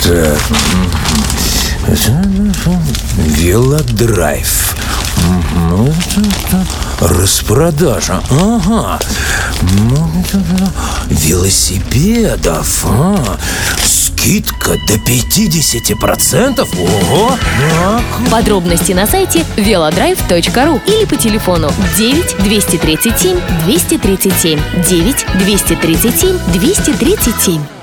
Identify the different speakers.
Speaker 1: Так. Велодрайв. Распродажа. Ага. Велосипедов. Скидка до 50%. Ого.
Speaker 2: Подробности на сайте velodrive.ru или по телефону 9 237 237 9 237 237.